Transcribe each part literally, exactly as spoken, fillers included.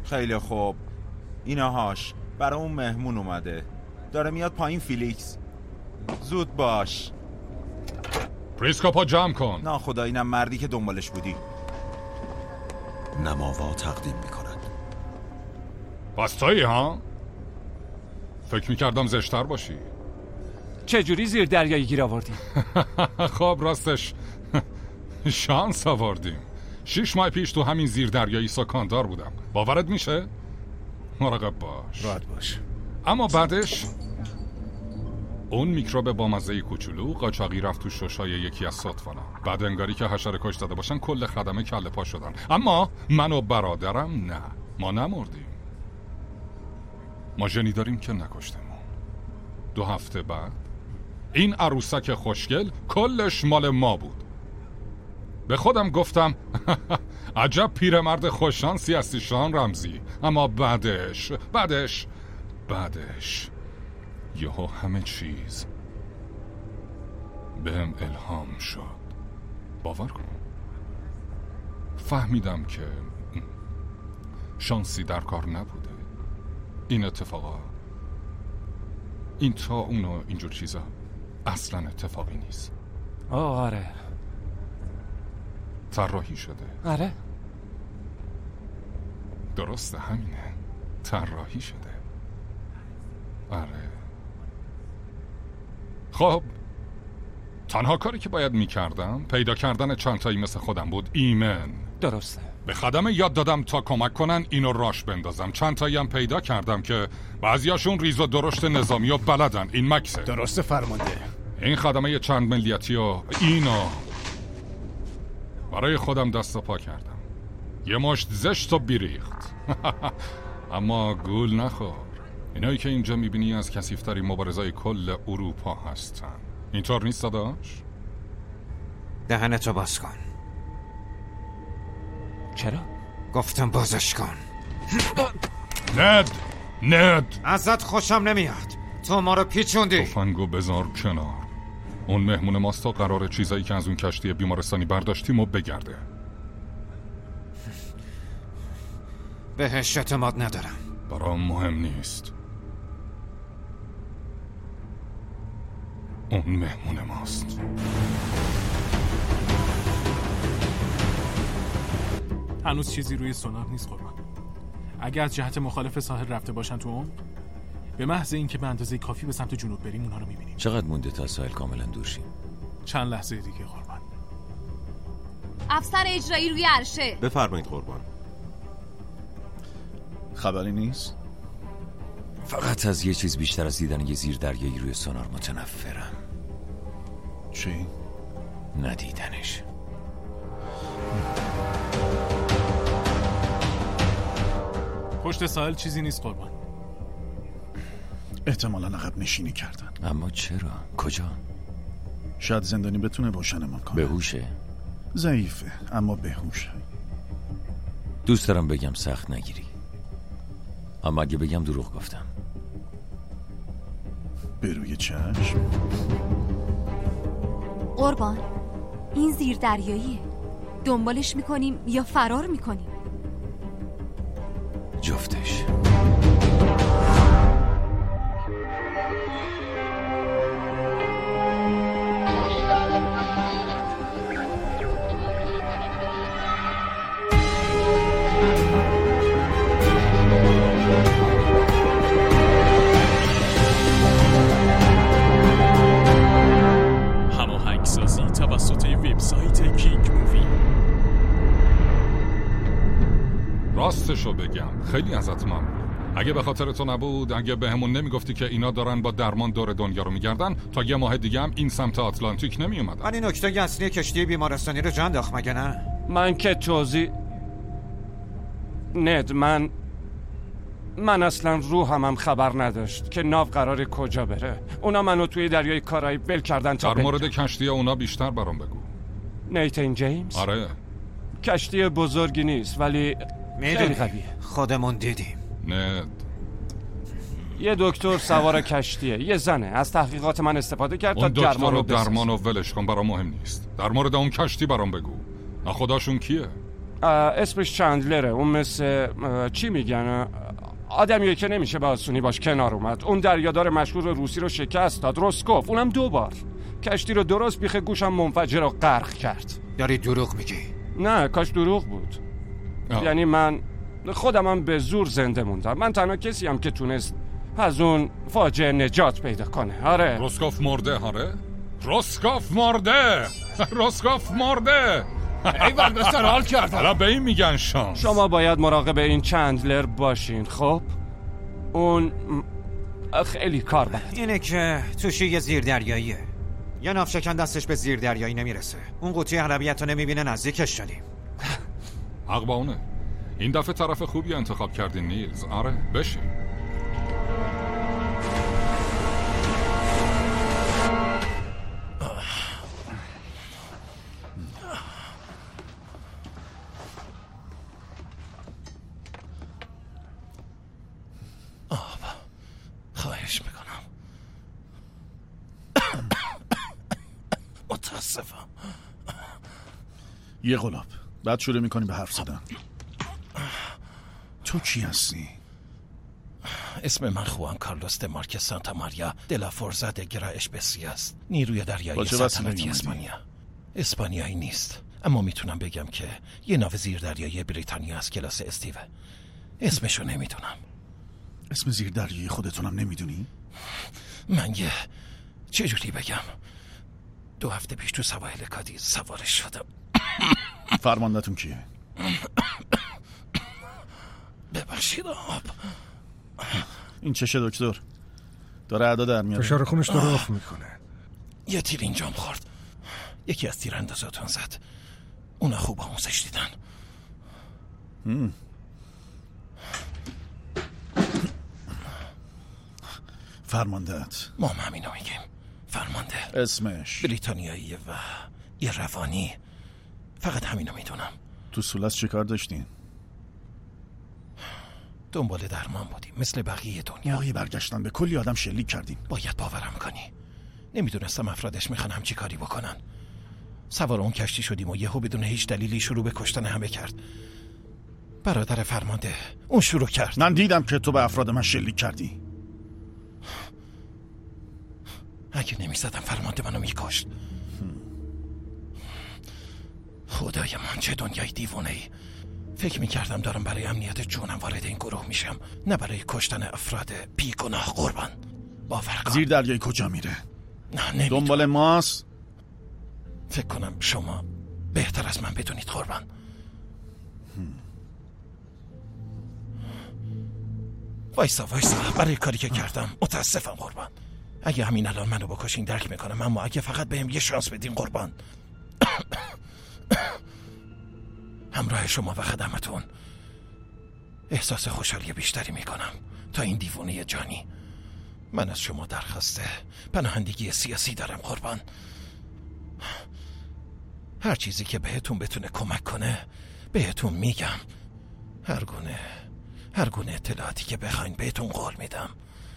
خیلی خوب. اینهاش برای اون مهمون اومده، داره میاد پایین. فیلیکس زود باش. پریسکوپا جمع کن. نه خدا، اینم مردی که دنبالش بودی. نماوا تقدیم میکند. بس تویی ها؟ فکر میکردم زشتر باشی. چجوری زیر دریایی گیر آوردیم؟ خب راستش شانس آوردیم. شش ماه پیش تو همین زیر دریایی سکاندار بودم. باورت میشه؟ مراقب باش. راحت باش. اما بعدش اون میکروب با مزه کوچولو قاچاقی رفت تو ششای یکی از صدفانا. بعد انگاری که حشره کش داده باشن کل خدمه کله پا شدن. اما من و برادرم نه، ما نمردیم. ما ژنی داریم که نکشتمون. دو هفته بعد این عروسک خوشگل کلش مال ما بود. به خودم گفتم عجب پیرمرد خوششانسی هستی شان رمزی. اما بعدش بعدش بعدش یهو همه چیز بهم الهام شد. باور کن فهمیدم که شانسی در کار نبوده. این اتفاقا، این تا اونو اینجور چیزا اصلا اتفاقی نیست. آره طراحی شده. آره درسته، همینه، طراحی شده. آره. خب تنها کاری که باید میکردم پیدا کردن چند تایی مثل خودم بود. ایمن. درسته. به خدمه یاد دادم تا کمک کنن اینو راش بندازم. چند تایی هم پیدا کردم که بعضیاشون ریز و درشت نظامی و بلدن. این مکسه. درسته فرمانده. این خدمه چند ملیتی و اینو برای خودم دست و پا کردم. یه مشت زشت و بیریخت. اما گول نخور. اینایی که اینجا میبینی از کثیف‌ترین مبارزای کل اروپا هستن. اینطور نیست داداش؟ دهنتو باز کن. چرا؟ گفتم بازش کن. ند ند ازت خوشم نمیاد. تو ما رو پیچوندی. تفنگو بذار کنار. اون مهمون ماست و قراره چیزایی که از اون کشتی بیمارستانی برداشتیم و بگرده. بهش اعتماد ندارم. برام مهم نیست. اون مهمون ماست. هنوز چیزی روی سونار نیست قربان. اگر از جهت مخالف ساحل رفته باشن تو اون، به محض اینکه به اندازه کافی به سمت جنوب بریم اونها رو میبینیم. چقدر مونده تا ساحل کاملا دور شیم؟ چند لحظه دیگه قربان. افسر اجرایی روی عرشه. بفرمایید قربان. خبری نیست؟ فقط از یه چیز بیشتر از دیدن یه زیر دریایی روی سونار متنفرم. چی؟ ندیدنش. پشت ساحل چیزی نیست قربان. احتمالاً عقب نشینی کردن. اما چرا؟ کجا؟ شاید زندانی بتونه روشنمون کنه. بهوشه؟ ضعیفه اما بهوشه. دوست دارم بگم سخت نگیری، اما اگه بگم دروغ گفتم. به روی چشم. قربان این زیر دریاییه. دنبالش میکنیم یا فرار میکنیم؟ جفتش. هماهنگسازی توسط وبسایت کینگ مووی. راستشو بگم خیلی ازت ممنون. اگه به خاطر تو نبود، اگه به همون نمیگفتی که اینا دارن با درمان دور دنیا رو میگردن، تا یه ماه دیگه هم این سمت آتلانتیک نمی اومدن. ولی نکته اصلی کشتی بیمارستانی رو جا انداخت مگه نه؟ من که توضیح ند من من اصلا روحم هم خبر نداشت که ناو قرار کجا بره. اونا منو توی دریای کارائیب ول کردن تا در مورد کشتی اونا بیشتر برام بگو. نیتن جیمز؟ آره. کشتی بزرگی نیست ولی خیلی قویه. خودمون دیدیم. ند یه دکتر سوار کشتیه، یه زنه. از تحقیقات من استفاده کرد تا درمان رو درمان رو ولش کن، برام مهم نیست. در مورد اون کشتی برام بگو. ناخداشون کیه؟ اسمش چندلره. اون مثل چی میگن، آدمیه که نمیشه به آسونی باش کنار اومد. اون دریادار مشهور روسی رو شکست داد، روسکوف، اونم دو بار. کشتی رو درست بیخ گوشم منفجر رو غرق کرد. داری دروغ میگی؟ نه کاش دروغ بود. آه. یعنی من خودمم به زور زنده موندم. من تنها کسی هم که تونست از اون فاجعه نجات پیدا کنه. آره روسکوف مرده. آره روسکوف مرده. روسکوف مرده. ایوان به سر حال کرد. حالا به این میگن شانس. شما باید مراقب این چندلر باشین. خب اون خیلی کار بلد. اینه که توشی یه زیر دریاییه. یه ناوشکن دستش به زیر دریایی نمیرسه. اون قوطی اغلبیت رو نمیبینه، نزدیکش شدیم. حق با اونه. این دفعه طرف خوبی انتخاب کردین نیلز. آره بشین. آب خواهش میکنم. متاسفم. یه غلاب بعد شروع میکنیم به حرف زدن. تو کی هستی؟ اسم من خوان کارلوس د مارکز سانتا ماریا دلا فورزا د گرا اشپسی است. نیروی دریایی سلطنتی اسپانیا. اسپانیایی نیست، اما میتونم بگم که یه ناو زیر دریایی بریتانیا از کلاس استیوه. اسمشو نمیدونم. اسم زیر دریایی خودتونم نمیدونی؟ من یه چجوری بگم، دو هفته پیش تو سواحل کادیز سوارش شدم. فرماندهتون کیه؟ ببخشید آب. این چشه دکتر؟ داره اعدا در میاره. فشار خونش داره افت میکنه. یه تیر اینجام خورد. یکی از تیراندازاتون زد. اونا خوب آموزش دیدن. هم. فرماندهت؟ ما هم همینو میگیم. فرمانده اسمش بریتانیایی و یه روانی. فقط همینو میدونم. تو سولس چه کار داشتین؟ دنبال درمان بودیم مثل بقیه دنیا. موقعی برگشتن به کلی آدم شلیک کردین. باید باورم کنی. نمیدونستم افرادش میخوان همچی کاری بکنن. سوار اون کشتی شدیم و یهو بدون هیچ دلیلی شروع به کشتن همه کرد. برادر فرمانده اون شروع کرد. من دیدم که تو به افراد من شلیک کردی. اگه نمیزدم فرمانده منو میکشت. خدای من چه دنیای دیوونه ای. فکر میکردم دارم برای امنیت جونم وارد این گروه میشم، نه برای کشتن افراد بیگناه قربان. باور کن. زیر دریایی کجا میره؟ نه نمیدونم. دنبال ماست؟ فکر کنم شما بهتر از من بدونید قربان. وایسا وایسا برای کاری که کردم متاسفم قربان. اگه همین الان منو بکشین درک میکنم، اما اگه فقط بهم یه شانس بدین قربان. همراه شما و خدمتون احساس خوشحالی بیشتری میکنم تا این دیوونه جانی. من از شما درخواست پناهندگی سیاسی دارم قربان. هر چیزی که بهتون بتونه کمک کنه بهتون میگم. هر گونه هر گونه اطلاعاتی که بخواین بهتون قول میدم.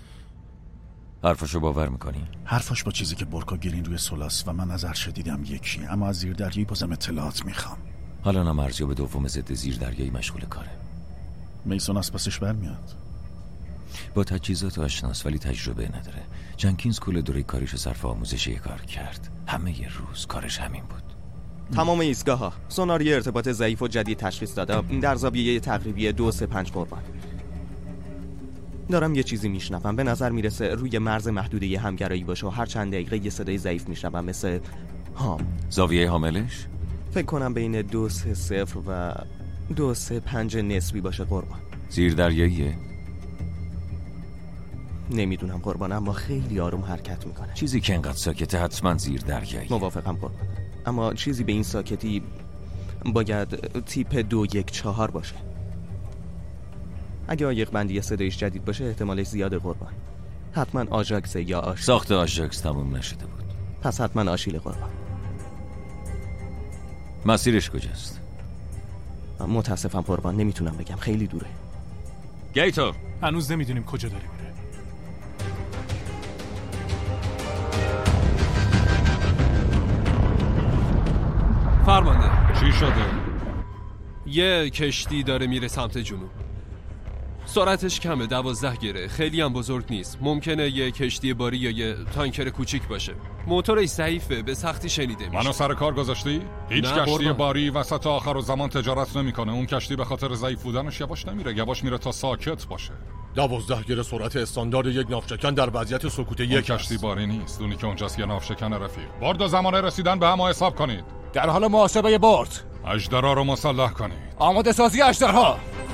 حرفشو باور میکنی؟ حرفش با چیزی که برکا گرین روی سولاس و من از ارشه دیدم یکی، اما از زیر دریایی بازم اطلاعات میخوام. حالا نم ارزیاب دوم ضد زیر دریایی مشغول کاره. میسون از پسش برمیاد. با تجهیزات آشناس ولی تجربه نداره. جنکینز کل دوره کاریشو صرف آموزشی کار کرد. همه ی روز کارش همین بود. تمام ایستگاه ها سونار یه ارتباط ضعیف و جدید تشخیص داده در زاویه تقریبی دو سه پنج قربان. دارم یه چیزی میشنوم، به نظر میرسه روی مرز محدوده ی همگرایی باشه و هر چند دقیقه یه صدای ضعیف میشنوم مثل هام. زاویه حاملش؟ فکر کنم بین دو سه صفر و دو سه پنج نسبی باشه قربان. زیر دریاییه؟ نمیدونم قربان، اما خیلی آروم حرکت میکنه. چیزی که انقدر ساکته حتما زیر دریایی. موافقم قربان، اما چیزی به این ساکتی باید تیپ دو یک چهار باشه. اگه آیق بندی صدایش جدید باشه احتمالش زیاده قربان. حتما آژاکس یا آشیل. ساخت آژاکس تموم نشده بود. پس حتما آشیل قربان. مسیرش کجاست؟ متاسفم قربان، نمیتونم بگم، خیلی دوره. گیتور هنوز نمیدونیم کجا داره میره. فرمانده چی شده؟ یه کشتی داره میره سمت جنوب. سرعتش کمه، دوازده گره، خیلی هم بزرگ نیست. ممکنه یه کشتی باری یا یه تانکر کوچیک باشه. موتورش ضعیفه، به سختی شنیده میشه. منو سر کار گذاشتی؟ هیچ کشتی قربان. باری وسط آخر و زمان تجارت نمیکنه. اون کشتی به خاطر ضعیف بودنش یواش نمیره، یواش میره تا ساکت باشه. دوازده گره سرعت استاندارد یک ناوشکن در وضعیت سکوت یک کشتی باری نیست. اونی که اونجاست یه ناوشکن رفیق. برد و زمان رسیدن به هم حساب کنید. در حال محاسبه برد. اژدرها رو مسلح کنید. آماده سازی اژدرها.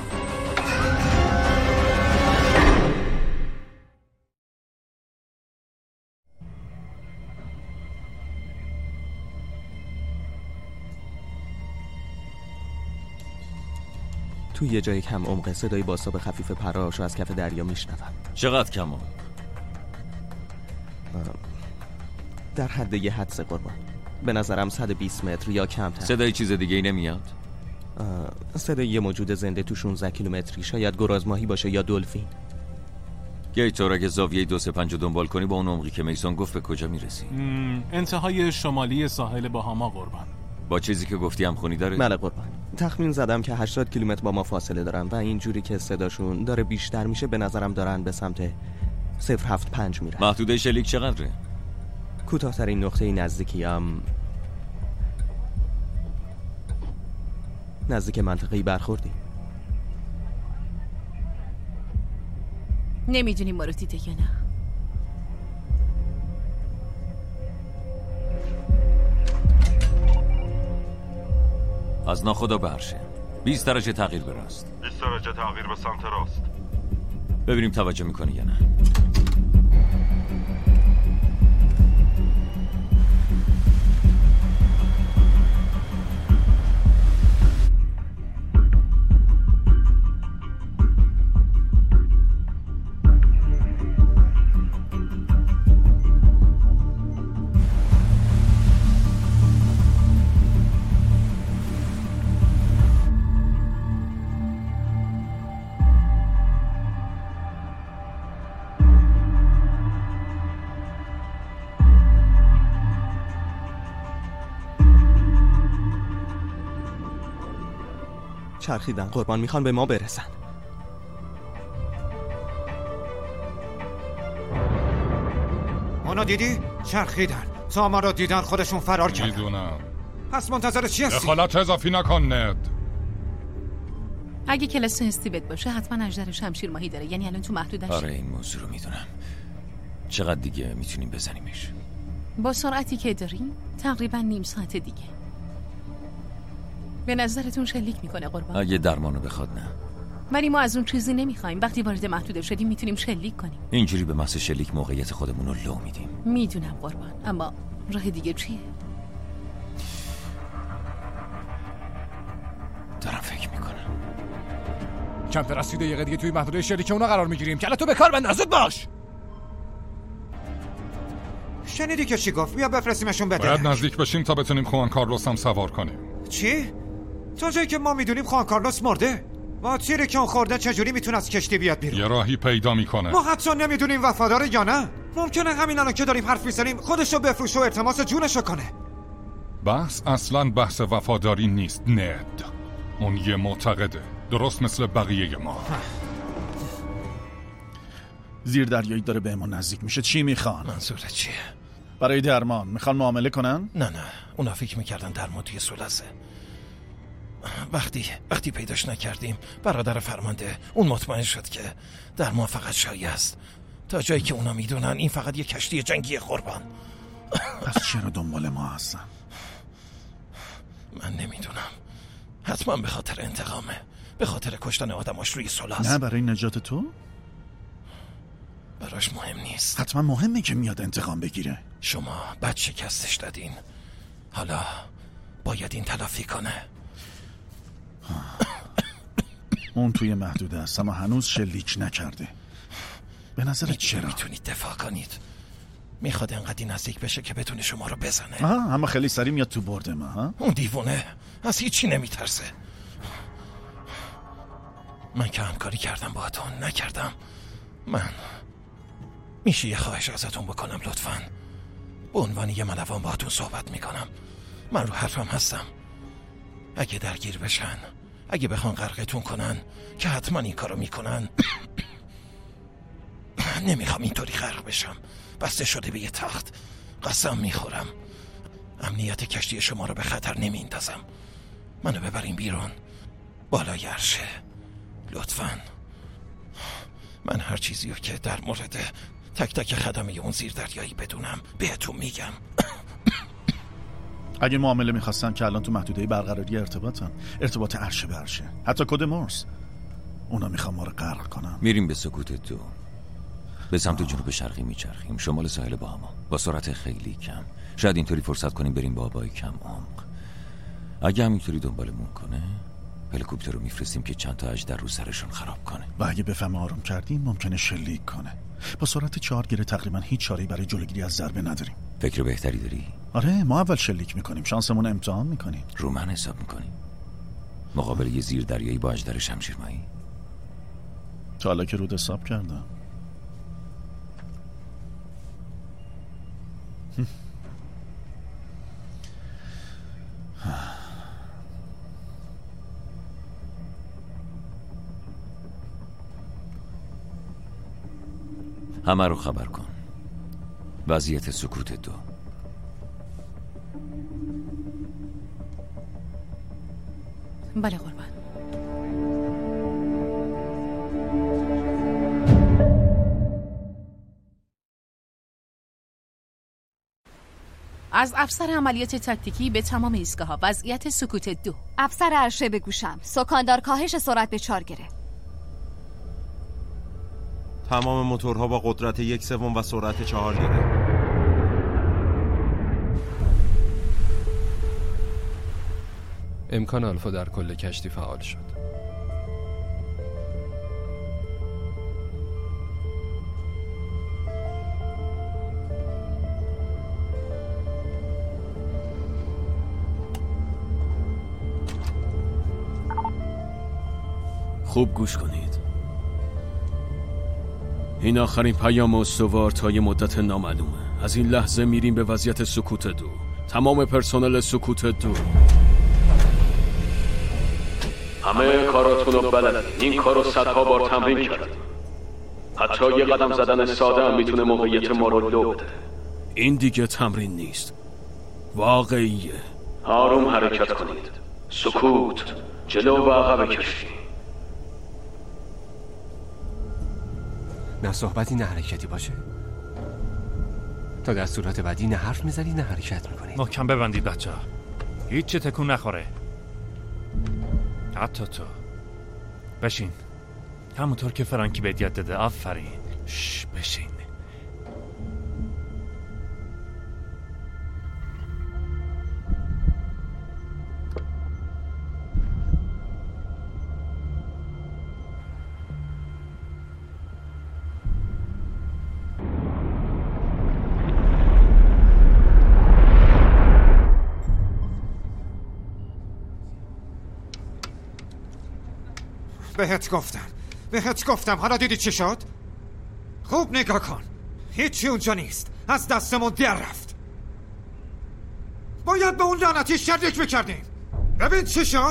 تو یه جای کم عمق صدای باساب خفیف پراشو از کف دریا میشنوم. چقدر کم عمق؟ در حد یه حدس قربان. به نظرم صد و بیست متر یا کمتر. صدای چیز دیگه ای نمیاد؟ صدای یه موجود زنده تو شانزده کیلومتری، شاید گرازماهی باشه یا دلفین. گیتور اگه زاویه دو سه پنج دنبال کنی با اون عمقی که میسون گفت به کجا میرسی؟ انتهای شمالی ساحل باهاما قربان. با چیزی که گفتی هم خونی داره؟ بله قربان. تخمین زدم که هشتاد کیلومتر با ما فاصله دارن و اینجوری که صداشون داره بیشتر میشه به نظرم دارن به سمت صفر هفت پنج میرن. محدوده شلیک چقدره؟ کوتاه‌ترین نقطه نزدیکی هم نزدیک منطقه‌ای برخوردی. نمیدونیم ما رو دیده یا نه. از ناخدا برشه. بیست درجه تغییر به راست. بیست درجه تغییر به سمت راست. ببینیم توجه میکنی یا نه. چرخیدن قربان، میخوان به ما برسن. اونا دیدی؟ چرخیدن تا ما رو دیدن خودشون فرار کردن. میدونم. پس منتظر چی هستی؟ دخالت اضافی نکن ند. اگه کلاس استیبت باشه حتما اژدر شمشیر ماهی داره، یعنی الان تو محدودش. آره این موضوع رو میدونم. چقدر دیگه میتونیم بزنیمش؟ با سرعتی که داریم تقریبا نیم ساعت دیگه. به نظرتون شلیک میکنه قربان؟ اگه درمانو بخواد نه. ولی ما از اون چیزی نمیخوایم. وقتی وارد محدوده شدیم میتونیم شلیک کنیم. اینجوری به محض شلیک موقعیت خودمون رو لو میدیم. میدونم قربان، اما راه دیگه چیه؟ دارم فکر میکنم. کمتر رسیده یه دیگه توی محدوده شلیک اونا قرار میگیریم. کلا تو به کار بند، زود باش. شنیدی که چی گفت؟ بیا بفرستیمشون بده. باید نزدیک بشیم تا بتونیم خوان کارلوس هم سوار کنیم. چی؟ تا جایی که ما میدونیم خوان کارلوس مرده. با تیری که اون خورده چجوری میتونه از کشتی بیاد بیرون؟ یه راهی پیدا میکنه. ما حتی نمیدونیم وفاداره یا نه. ممکنه همین الان که داریم حرف میزنیم خودشو بفروشه و التماس جونشو کنه. بحث اصلا بحث وفاداری نیست ند. اون یه معتقده، درست مثل بقیه ما. زیر دریایی داره به ما نزدیک میشه. چی میخوان؟ منظورت چیه؟ برای درمان میخوان معامله کنن؟ نه نه، اونا فکر میکردن درمان توی سلسه. وقتی وقتی پیداش نکردیم برادر فرمانده اون مطمئن شد که درمان فقط شایع است. تا جایی که اونا میدونن این فقط یه کشتی جنگی قربان. پس چرا دنبال ما هستن؟ من نمیدونم. حتما به خاطر انتقامه، به خاطر کشتن آدماش روی سلاس. نه برای نجات تو؟ براش مهم نیست. حتما مهمه که میاد انتقام بگیره. شما بد شکستش دادین، حالا باید این تلافی کنه. اون توی محدوده است اما هنوز شلیک نکرده. به نظرت چرا؟ میتونید دفاع کنید. میخواد انقدر نزدیک بشه که بتونه شما رو بزنه. آها، اما خیلی سریع میاد تو برد ما. ها؟ اون دیوونه از هیچی نمیترسه. من که همکاری کردم با اتون نکردم. من میشه یه خواهش ازتون بکنم لطفاً؟ به عنوان یه ملوان با اتون صحبت میکنم. من رو حرفم هستم. اگه درگیر بشن اگه بخوان غرقتون کنن که حتما این کارو میکنن. نمیخوام اینطوری غرق بشم. بسته شده به یه تخت. قسم میخورم امنیت کشتی شما رو به خطر نمیندازم. منو ببرین بیرون بالای عرشه لطفاً. من هر چیزی رو که در مورد تک تک خدمه اون زیر دریایی بدونم بهتون میگم. اگه معامله میخواستن که الان تو محدوده برقراری ارتباطن، ارتباط عرشه به عرشه، حتی کد مورس. اونا میخوان ما رو غرق کنن. میریم به سکوت دو، به سمت جنوب شرقی میچرخیم، شمال ساحل باهاما، با سرعت خیلی کم. شاید اینطوری فرصت کنیم بریم با آبای کم عمق. اگه همینطوری دنبالمون کنه هلیکوپتر رو میفرستیم که چند تا اژدر رو سرشون خراب کنه. و اگه بفهمه آروم کردیم ممکنه شلیک کنه. با سرعت چهار گره تقریبا هیچ چاره‌ای برای جلوگیری از ضربه نداریم. فکر بهتری داری؟ آره، ما اول شلیک میکنیم، شانسمون امتحان میکنیم. رو من حساب میکنیم مقابل یه زیر دریایی با اژدر شمشیرمایی؟ تا حالا که رود حساب کردم. همه رو خبر کن. وضعیت سکوت دو. بله قربان. از افسر عملیات تاکتیکی به تمام ایستگاه‌ها وضعیت سکوت دو. افسر عرشه بگوشم، سکاندار کاهش سرعت به چهار گره. تمام موتورها با قدرت یک سوم و سرعت چهار گره. امکان آلفا در کل کشتی فعال شد. خوب گوش کنید. این آخرین پیام استوار تا یه مدت نامعلومه. از این لحظه میریم به وضعیت سکوت دو. تمام پرسنل سکوت دو، همه کاراتون رو بلدین. این کارو صدها بار تمرین کردن. حتی یه قدم زدن ساده هم میتونه موقعیت ما رو لو بده. این دیگه تمرین نیست، واقعیه. آروم حرکت کنید. سکوت، جلو و عقب کشتی. نه صحبتی نه حرکتی باشه. تا دستورات بعدی نه حرف میزنی نه حرکت میکنی. محکم ببندید بچه ها، هیچ چه تکون نخوره. حتی تو بشین همونطور که فرانکی بهت یاد داده. آفرین. شش بشین. بهت گفتم بهت گفتم حالا دیدی چی شد؟ خوب نگاه کن، هیچی اونجا نیست. از دستمون در رفت. باید به اون لعنتی شلیک میکردیم. ببین چی شد.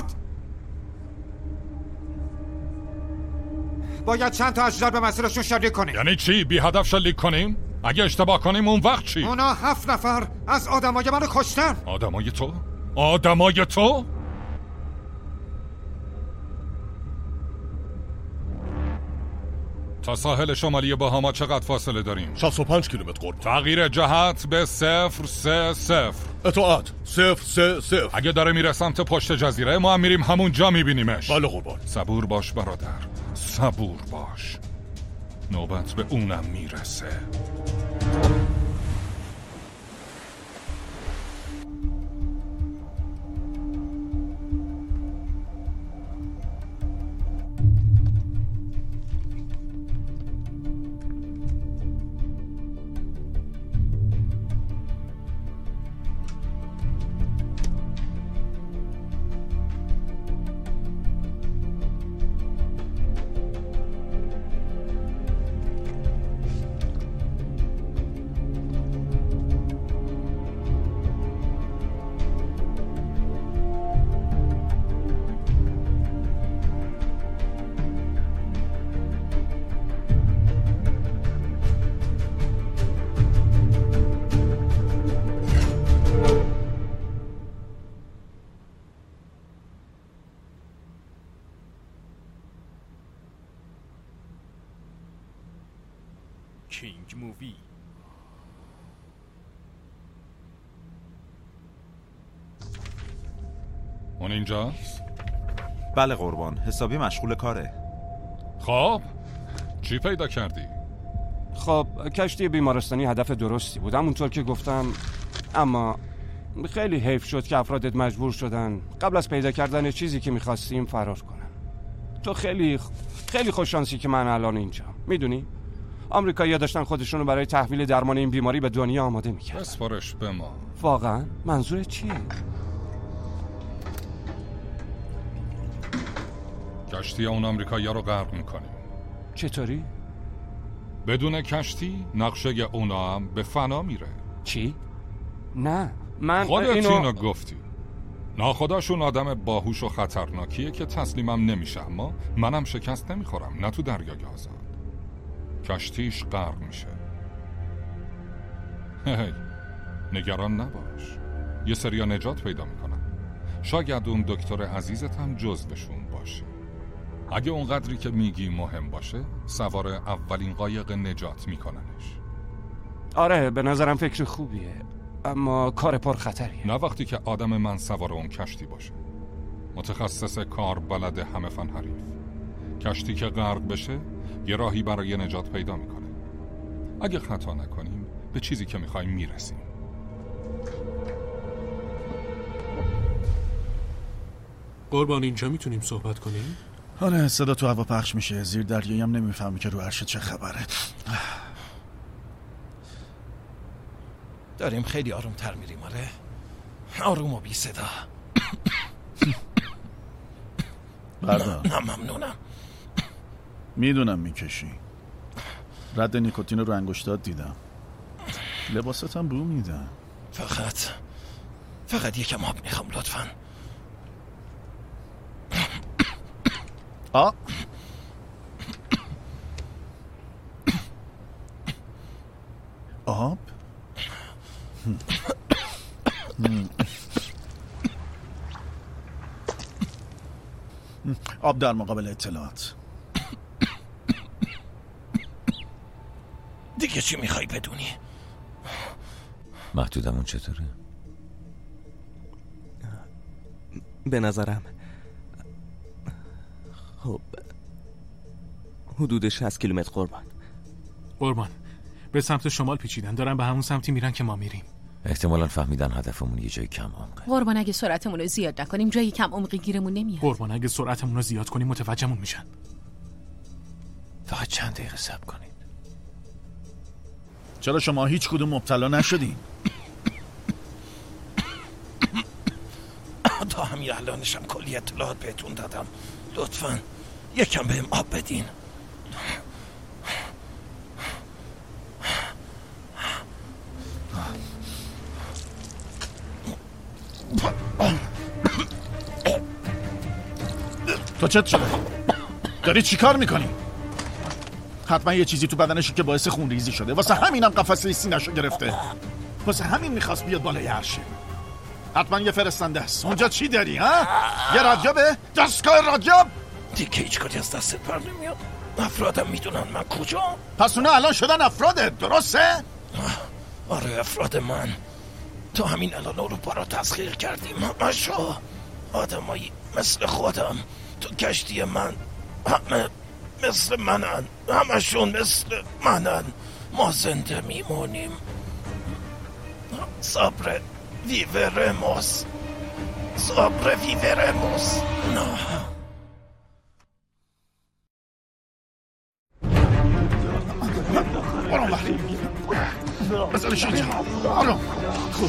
باید چند تا اژدر به مسیرشون شلیک کنیم. یعنی چی؟ بی هدف شلیک کنیم؟ اگه اشتباه کنیم اون وقت چی؟ اونا هفت نفر از آدمای منو کشتن. آدمای تو؟ آدمای تو؟ تا ساحل شمالی باهاما چقدر فاصله داریم؟ شصت و پنج کیلومتر قرب. تغییر جهت به صفر سه صفر. اطاعت. صفر سه صفر. اگه داره میره سمت پشت جزیره ما هم میریم همون جا میبینیمش. بله قربان. صبور باش برادر، صبور باش، نوبت به اونم میرسه. کینگ مووی. اون اینجاست؟ بله قربان، حسابی مشغول کاره. خب چی پیدا کردی؟ خب کشتی بیمارستانی هدف درستی بود همونطور که گفتم، اما خیلی حیف شد که افرادت مجبور شدن قبل از پیدا کردن چیزی که میخواستیم فرار کنن. تو خیلی خیلی خوششانسی که من الان اینجا. میدونی آمریکایی‌ها داشتن خودشونو برای تحویل درمان این بیماری به دنیا آماده میکردن. بسپارش به ما. واقعا؟ منظورت چیه؟ کشتی اون آمریکایی‌ها رو غرق میکنیم. چطوری؟ بدون کشتی نقشه اونا هم به فنا میره. چی؟ نه من خودت اینو... اینو گفتی. ناخداشون آدم باهوش و خطرناکیه که تسلیمم نمیشه، اما منم شکست نمیخورم، نه تو دریای آزاد. کشتیش غرق میشه. هی نگران نباش، یه سریا نجات پیدا میکنن. شاید اون دکتر عزیزت هم جزوشون باشه. اگه اونقدری که میگی مهم باشه، سوار اولین قایق نجات میکننش. آره به نظرم فکر خوبیه، اما کار پر خطریه. نه وقتی که آدم من سوار اون کشتی باشه. متخصص کار بلد همه فن حریف. کشتی که غرق بشه یه راهی برای نجات پیدا میکنه. اگه خطا نکنیم به چیزی که میخوایم میرسیم. قربان اینجا میتونیم صحبت کنیم؟ آره صدا تو هوا پخش میشه، زیر دریایی هم نمیفهمی که رو عرشه چه خبره. داریم خیلی آروم تر میریم. آره آروم و بی صدا. بردار. نه ممنونم. میدونم میکشی. رد نیکوتین رو انگشتات دیدم. لباست هم بو میدن. فقط فقط یکم آب میخوام لطفاً. آ آب آب در مقابل اطلاعات. دیگه چی میخوای بدونی؟ محدودمون چطوره؟ به نظرم خب حدود شصت کیلومتر قربان. قربان به سمت شمال پیچیدن، دارن به همون سمتی میرن که ما میریم. احتمالاً فهمیدن هدفمون یه جای کم عمقه. قربان اگه سرعتمون رو زیاد نکنیم جایی کم عمقی گیرمون نمیاد. قربان اگه سرعتمون رو زیاد کنیم متوجهمون میشن. فقط چند دقیقه صبر کنید. چرا شما هیچ کدوم مبتلا نشدین؟ تا همین الانشم کلی اطلاعات بهتون دادم. لطفاً یکم بهم آب بدین. تو چت شده؟ داری چی کار میکنی؟ حتما یه چیزی تو بدنشو که باعث خونریزی شده، واسه همینم قفسه سینه‌شو گرفته، واسه همین میخواست بیاد بالای عرشه. حتما یه فرستنده است. اونجا چی داری ها؟ یه رادیوبه؟ دستگاه رادیوب؟ دیگه هیچ کاری از دستت بر نمیاد. افرادم میدونن من کجا. پس اونا الان شدن افراده، درسته؟ آره افراد من. تو همین الان اروپا رو تسخیر کردیم. همشو آدمایی مثل خودم تو کشتی من، همه مثل منن، همشون مثل منن. ما زنده میمونیم. صبر ویورموس، صبر ویورموس. نه برام وقتی بذارش اینجا. برام خوبه.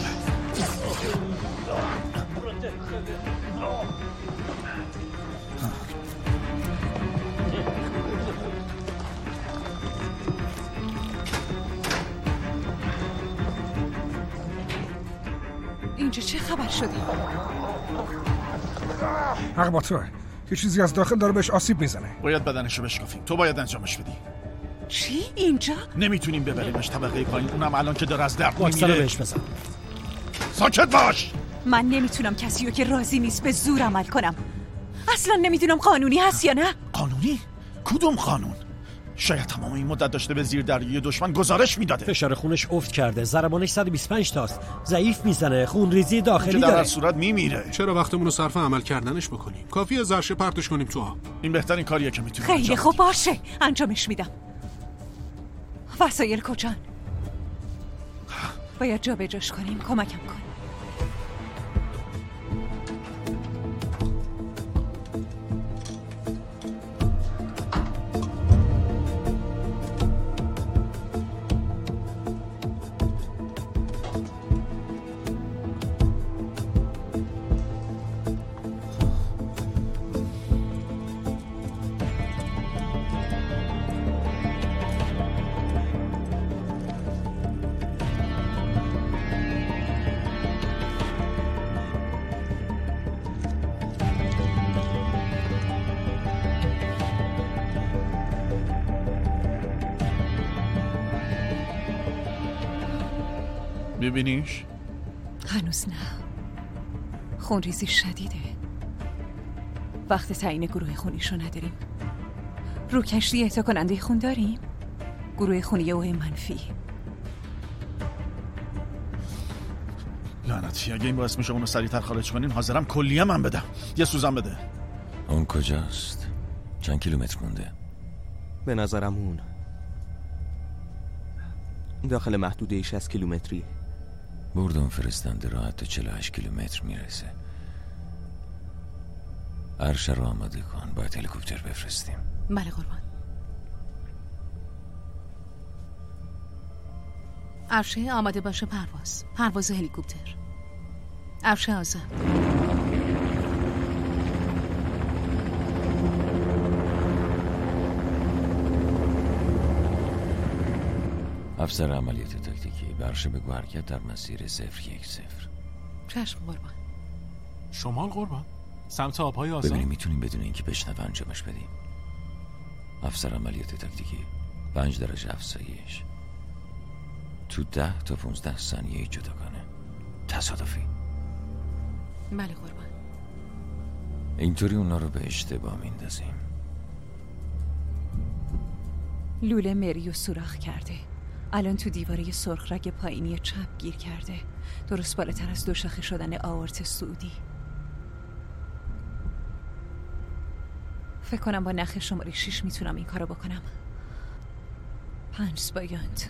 اینجا چه خبر شده؟ حق با توه. یه چیزی از داخل داره بهش آسیب میزنه. باید بدنشو بشکافیم. تو باید انجامش بدی. چی؟ اینجا؟ نمیتونیم ببریمش طبقه پایین، اونم الان که داره از درد میمیره. بهش بزن. ساکت باش. من نمیتونم کسی رو که راضی نیست به زور عمل کنم. اصلا نمیدونم قانونی هست یا نه. قانونی؟ کدوم قانون؟ شاید تمام این مدت داشته به زیر دریای دشمن گزارش میداده. فشار خونش افت کرده، ضربانش صد و بیست و پنج تاست، ضعیف میزنه، خونریزی داخلی در داره. هر صورت میمیره. چرا وقتمون رو صرف عمل کردنش بکنیم؟ کافیه زرشه پرتش کنیم تو آب. این بهترین کاریه که میتونیم. خیلی خوب باشه، انجامش میدم. وسایل کجان؟ باید جا به جاش کنیم. کمکم کن. ببینیش؟ هنوز نه. خونریزی شدیده. وقت تعیین گروه خونیشو نداریم. رو کشتی احتا کننده خون داریم؟ گروه خونی او منفی. لعنتی، اگه این باعث میشه اونو سریعتر خارج کنین حاضرم کلیه من بدم. یه سوزن بده. اون کجاست؟ چند کیلومتر مونده؟ به نظرم اون داخل محدوده شصت کیلومتری. بردون فرستنده را حتی چهل و هشت کیلومتر میرسه. عرشه رو آماده کن، باید هلیکوپتر بفرستیم. بله قربان. عرشه آماده باشه پرواز. پرواز هلیکوپتر. عرشه آزاد. افسر عملیات تاکتیکی، برشه بگو حرکت در مسیر صفر یک صفر. چشم قربان. شمال قربان، سمت آبهای آسان. ببینیم میتونیم بدون اینکه بشنوه انجامش بدیم. افسر عملیات تاکتیکی، پنج درجه افزایش، تو ده تا پونزده ثانیه جداگانه. تصادفی. بله قربان. اینطوری اونا رو به اشتباه میندازیم. لوله مریو سوراخ کرده. الان تو دیواره سرخ رگ پایینی چپ گیر کرده، درست بالاتر از دو شاخه شدن آورت سعودی. فکر کنم با نخ شماره شیش میتونم این کارو بکنم. پنج سپایانت.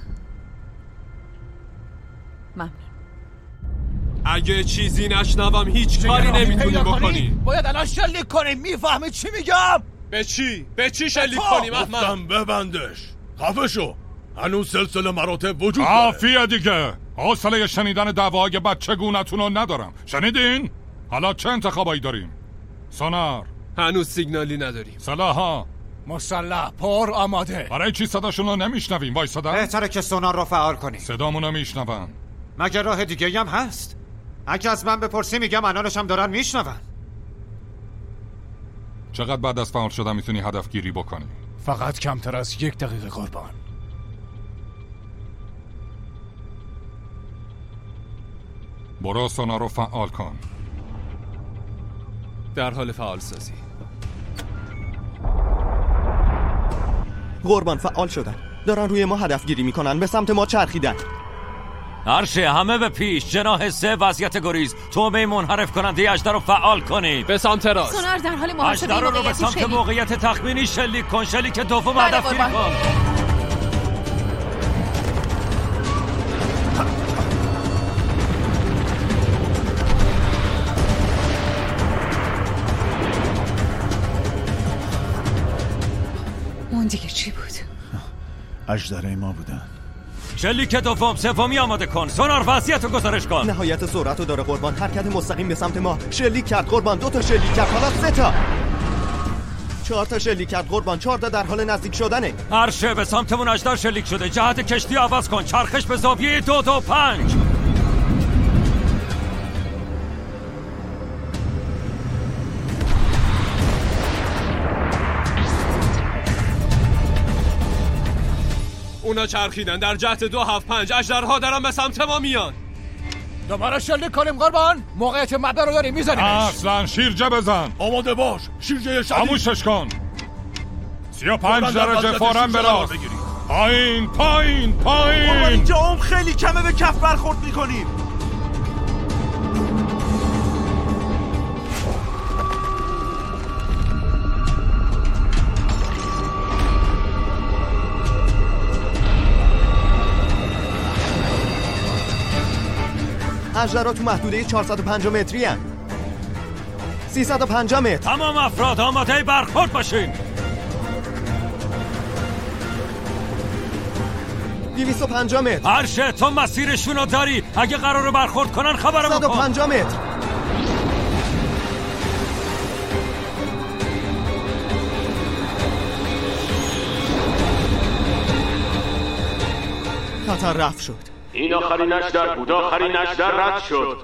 ممنون. اگه چیزی نشنوم هیچ کاری نمیتونی بکنی. باید الان شلیک کنیم. میفهمی چی میگم؟ به چی؟ به چی شلیک کنیم احمد؟ گفتم ببندش. خفه شو. هنوز سلسله مراتب وجود داره. کافیه دیگه. حوصله شنیدن دعوای بچگونتون رو ندارم. شنیدین؟ حالا چه انتخابایی داریم؟ سونار. هنوز سیگنالی نداریم. سلاحا مسلح پر آماده. برای چی صداشون رو نمیشنویم؟ وایسادن؟ بهتره که سونار رو فعال کنیم. صدامونو میشنون. مگه راه دیگه هم هست؟ اگه از من بپرسی میگم الانش هم دارن میشنون. چقدر بعد از فعال شدن میتونی هدف گیری بکنی؟ فقط کمتر از یک دقیقه قربان. برو سونار رو فعال کن. در حال فعال سازی. قربان فعال شدن. دارن روی ما هدف گیری میکنن. به سمت ما چرخیدن. عرشه همه به پیش. جناح سه وضعیت گریز. تومه منحرف کننده اژدر رو فعال کنید. به سمت راست. سونار در حال محاسبه اژدر رو به سمت موقعیت تخمینی شلیک کن. شلیک دوم هدف گیری کن. اون دیگه چی بود؟ اژدرای ما بودن. شلیک دوم سومی آماده کن. سونار وضعیت رو گزارش کن. نهایت سرعت رو داره قربان. حرکت مستقیم به سمت ما. شلیک کرد قربان. دو تا شلیک کرد. حالا سه تا. چهار تا شلیک کرد قربان. چهار تا در حال نزدیک شدنه. عرشه به سمتمون اژدر شلیک شده. جهت کشتی عوض کن. چرخش به زاویه دو دو پنج. اونا چرخیدن در جهت دو هفت پنج. اژدرها دارن به سمت ما میان. دوباره شلیک کنیم قربان. موقعیت مبه رو داریم میزنیمش. اصلا شیرجه بزن. آماده باش. شیرجه شدید. خاموشش کن. سی و پنج درجه فوراً به راست. پایین پایین پایین. قربان اینجا عمق خیلی کمه، به کف برخورد میکنیم. حجرها تو محدوده چهارصد و پنجاه متری هن. سیصد و پنجاه متر. تمام افراد آماده برخورد باشین. دویست و پنجاه متر. هرشه تو مسیرشون رو داری، اگه قراره برخورد کنن خبرم بکن. صد و پنجاه متر. خطر رفت شد. این آخرین نشدر بود، آخرین نشدر رد شد.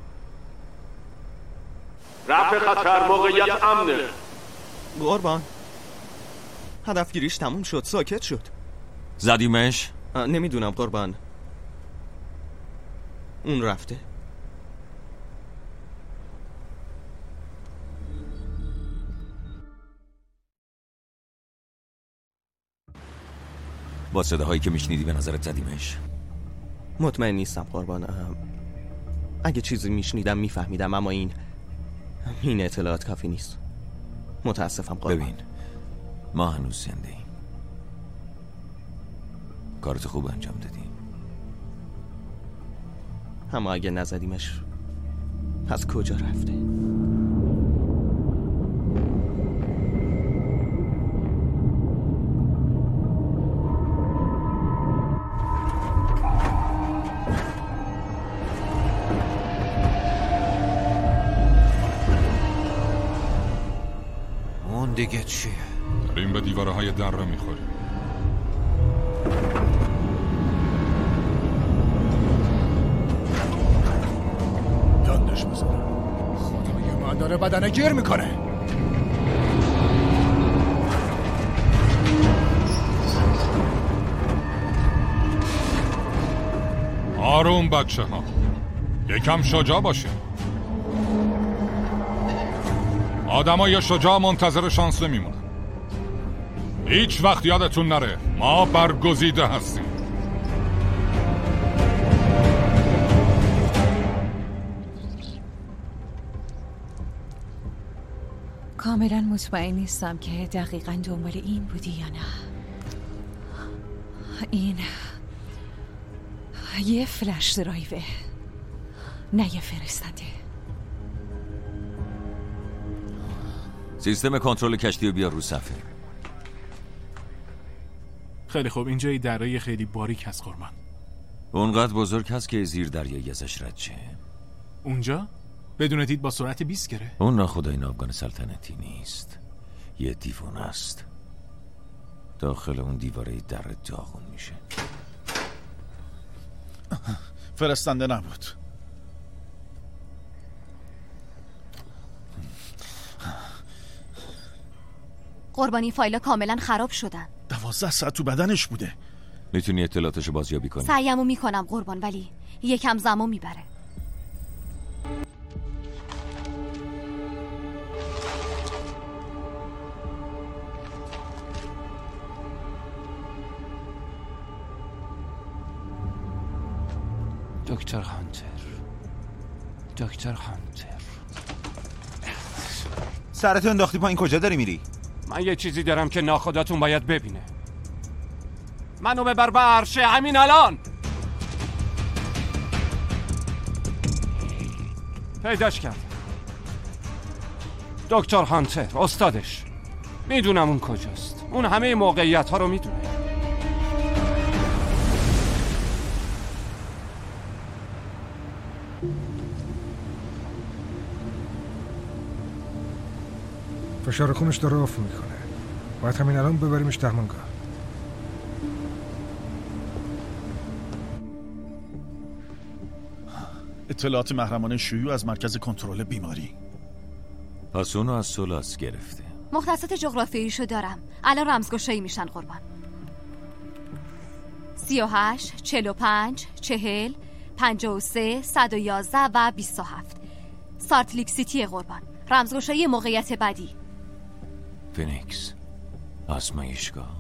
رفع خطر، موقعیت امنه. قربان هدفگیریش تموم شد، ساکت شد. زدیمش؟ نمیدونم قربان، اون رفته. با صداهایی که میشنیدی به نظرت زدیمش؟ مطمئن نیستم قربان. اگه چیزی میشنیدم میفهمیدم، اما این این اطلاعات کافی نیست. متاسفم قربان. ببین، ما هنوز زنده ایم. کارت خوب انجام دادیم. اما اگه نزدیمش پس کجا رفته؟ اون دیگه چیه؟ داریم به دیوارهای در رو میخوریم. گندش بزنم. خدای من داره بدنه گیر میکنه. آروم بچه ها، یکم شجاع باشین. آدمای شجاع منتظر شانس نمیمونن. هیچ وقت یادتون نره ما برگزیده هستیم. کاملا مطمئن نیستم که دقیقاً دنبال این بودی یا نه. این یه فلش درایوه، نه یه فرستنده. سیستم کنترل کشتی رو بیار رو صفحه. خیلی خوب، اینجا یه درای خیلی باریک هست قربان. اونقدر بزرگ هست که زیر دریایی ازش رد شه. اونجا؟ بدون دید با سرعت بیست گره؟ اون ناخدای ناوگان سلطنتی نیست، یه دیوونه است. داخل اون دیواره در داغون میشه. فرستنده نبود. قربانی فایلا کاملا خراب شدن. دوازده ساعت تو بدنش بوده. میتونی اطلاعاتشو بازیابی کنی؟ سعیمو میکنم قربان، ولی یکم زمان میبره. دکتر هانتر، دکتر هانتر، سرتو انداختی پایین، کجا داری میری؟ من یه چیزی دارم که ناخداتون باید ببینه. منو ببر به عرشه همین الان. پیداش کرد. دکتر هانتر، استادش. میدونم اون کجاست. اون همه موقعیت ها رو میدونه. فشار خونش داره افت میکنه. باید همین الان ببریمش درمانگاه. اطلاعات محرمانه شیوع از مرکز کنترل بیماری. پس اونو از سولاس گرفته. مختصات جغرافیاییشو دارم. الان رمزگشایی میشن قربان. سی و هشت، چهل و پنج، چهل، پنجاه و سه، صد و یازده و بیست و هفت. سارتلیک سیتی قربان. رمزگشایی موقعیت بعدی. فینیکس. آزمایشگاه.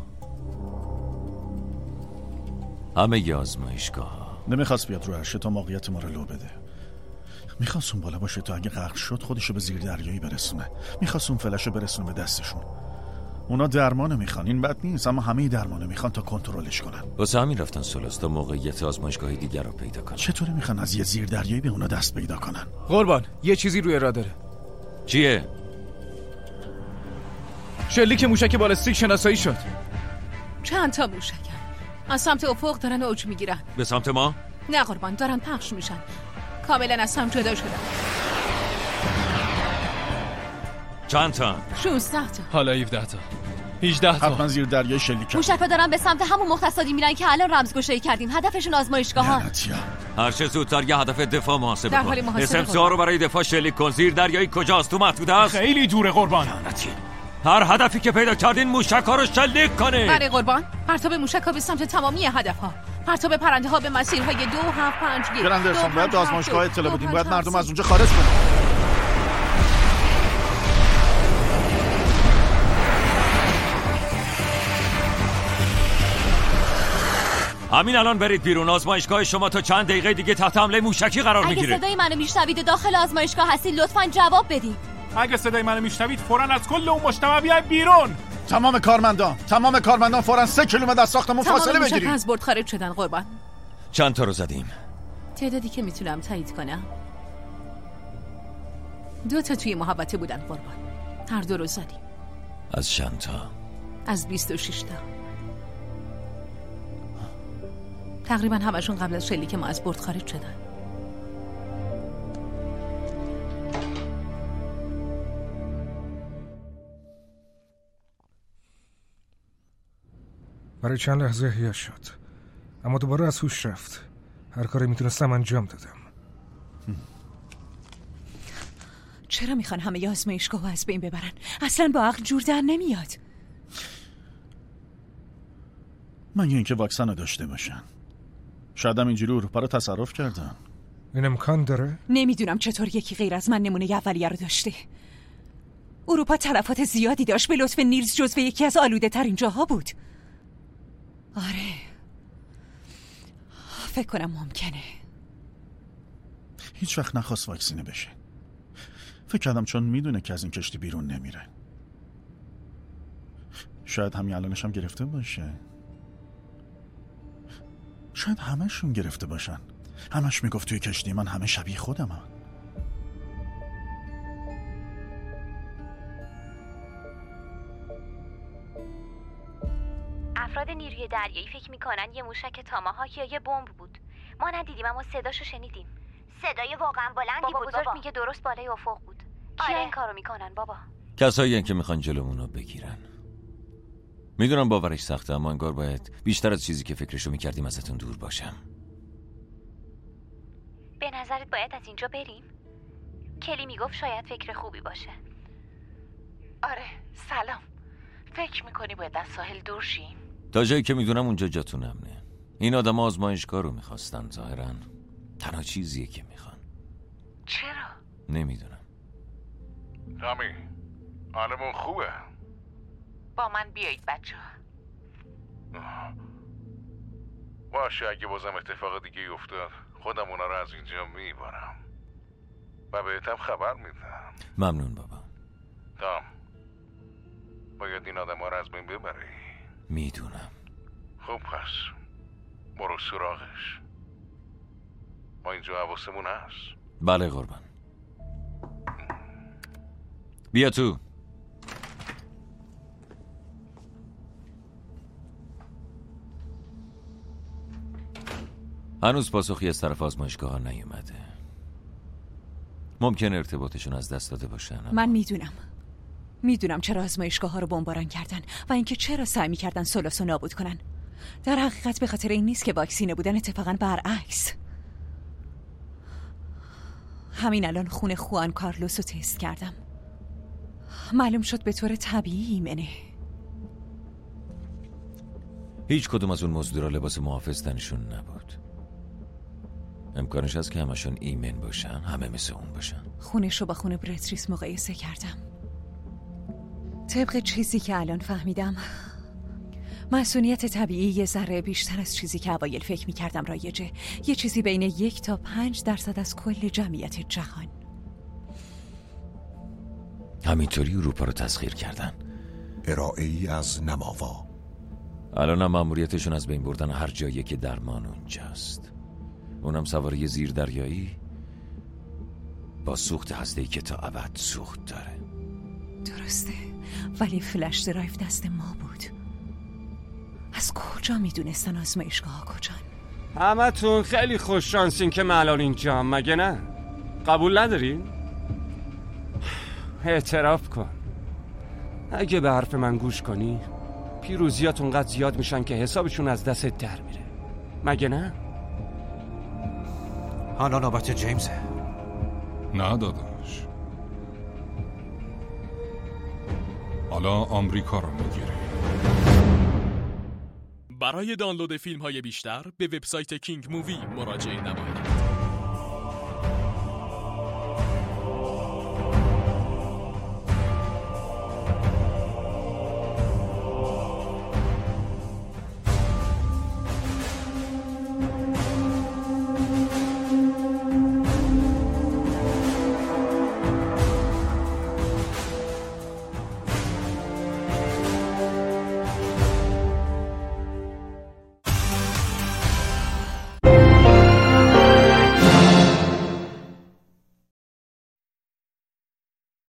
همه ی آزمایشگاه. نمیخواست بیاد رو عرشه تا موقعیت ما رو لو بده. میخواست اون بالا باشه تا اگه غرق شد خودشو به زیر دریایی برسونه. میخواست اون فلشو برسونه به دستشون. اونا درمانو میخوان، این بد نیست، اما همه درمانو میخوان تا کنترلش کنن. واسه همین رفتن سولاس تا موقعیت آزمایشگاهی دیگر رو پیدا کنن. چطوری میخوان از یه زیر دریایی به اونا دست پیدا کنن؟ قربان یه چیزی روی راداره. چیه؟ شلیک موشک بالستیک شناسایی شد. چند تا موشکن از سمت افق دارن اوج میگیرن. به سمت ما؟ نه قربان، دارن پخش میشن، کاملا از هم جدا شدن. چند تا؟ شانزده تا. حالا هفده تا. هجده تا. حتما زیر دریای شلیک. موشک‌ها دارن به سمت همون مختصاتی میرن که الان رمزگشایی کردیم. هدفشون آزمایشگاه‌ها. هر چه زودتر یه هدف دفاع محاسبه در حال کن. محاسبه اس ام سی رو برای دفاع شلیک کن. زیر دریایی کجاست؟ تو محدوده است؟ خیلی دوره قربان. لعنتی. هر هدفی که پیدا کردین موشک‌ها رو شلیک کنه. بله قربان. پرتاب موشک‌ها به سمت تمامی هدف‌ها. پرتاب پرنده‌ها به مسیرهای دو هفت پنج یک. گرندرسون باید به آزمایشگاه اطلاع بدیم. باید مردم از اونجا خارج کنن. همین الان برید بیرون. آزمایشگاه شما تا چند دقیقه دیگه تحت حمله موشکی قرار میگیره. اگه صدای منو میشنوید داخل آزمایشگاه هستید لطفاً جواب بدید. اگه صدای منو میشنوید فوراً از کل اون مجتمع بیاید بیرون. تمام کارمندان تمام کارمندان فوراً سه کیلومتر از ساختمون فاصله بگیرید. تمام از برد خارج شدن قربان. چند تا رو زدیم؟ تعدادی که میتونم تایید کنم. دو تا توی محوطه بودن قربان. هر دو رو زدیم. از چند تا؟ از بیست و شش تا. تقریبا همشون قبل از شلیک ما از برد خارج شدن. برای چند لحظه احیا شد اما دوباره از هوش رفت. هر کاری میتونستم انجام دادم. چرا میخوان همه آزمایشگاه از بین ببرن؟ اصلا با عقل جور در نمیاد. من اینکه واکسن رو داشته باشن. شاید هم اینجوری اروپا رو تصرف کردن. این امکان داره؟ نمیدونم چطور یکی غیر از من نمونه اولیه رو داشته. اروپا تلفات زیادی داشت. به لطف نیلز جزو یکی از آلوده ترین جاها بود. آره فکر کنم ممکنه. هیچ وقت نخواست واکسینه بشه. فکر کردم چون میدونه که از این کشتی بیرون نمیره. شاید همین الانش هم گرفته باشه. شاید همشون گرفته باشن. همش میگفت توی کشتی من همه شبیه خودم هم. افراد نیروی دریایی فکر میکنن یه موشک تاماهاک یا یه بمب بود. ما ندیدیم اما صداشو شنیدیم. صدای واقعا بلندی بابا بود. بزرگ بابا میگه درست بالای افق بود. کیا آره. این کارو میکنن بابا؟ کسایی هن که میخوان جلومونو بگیرن. میدونم باورش سخته اما انگار باید بیشتر از چیزی که فکرشو میکردیم ازتون دور باشم. به نظرت باید از اینجا بریم؟ کلی میگفت شاید فکر خوبی باشه. آره سلام. فکر میکنی باید از ساحل دور شیم؟ تا جایی که میدونم اونجا جاتون امنه. این آدم آزمایشگاه رو میخواستن ظاهراً. تنها چیزیه که میخوان. چرا؟ نمیدونم. تامی حالمون خوبه؟ با من بیایید بچه ها. باشه اگه بازم اتفاق دیگه افتاد خودم اونا رو از اینجا میبارم و بهتم خبر میدم. ممنون بابا. تام باید این آدم ها رو از بین ببری. میدونم. خب پس برو سراغش. ما اینجا حواسمون هست. بله قربان. بیا تو. هنوز پاسخی از طرف آزمایشگاه ها نیومده. ممکن ارتباطشون از دست داده باشن. من میدونم میدونم چرا آزمایشگاه ها رو بمباران کردن و اینکه چرا سعی میکردن سولاسو نابود کنن. در حقیقت به خاطر این نیست که واکسینه بودن، اتفاقا برعکس. همین الان خون خوان کارلوس رو تست کردم. معلوم شد به طور طبیعی ایمنه. هیچ کدوم از اون مزدورا لباس محافظ تنشون نبود. امکانش هست که همشون ایمن باشن، همه مثل اون باشن. خونش رو با خون برتریس مقایسه کردم. طبق چیزی که الان فهمیدم مسئولیت طبیعی یه ذره بیشتر از چیزی که اوایل فکر میکردم رایجه. یه چیزی بین یک تا پنج درصد از کل جمعیت جهان. همینطوری اروپا رو تسخیر کردن. ارائه ای از نماوا. الان هم مأموریتشون از بین بردن هر جایی که درمان اونجاست. اونم سواره زیر دریایی با سوخت هسته‌ای که تا ابد سوخت داره. درسته، ولی فلش درایو دست ما بود. از کجا میدونستن آزمایشگاه ها کجان؟ همه تون خیلی خوش شانسین که من الان اینجا، مگه نه؟ قبول ندارین؟ اعتراف کن، اگه به حرف من گوش کنی پیروزیات اونقدر زیاد میشن که حسابشون از دست در میره، مگه نه؟ حالا نوبت جیمزه. نه داداش، حالا آمریکا رو میگیره. برای دانلود فیلم های بیشتر به وبسایت کینگ مووی مراجعه نمایید.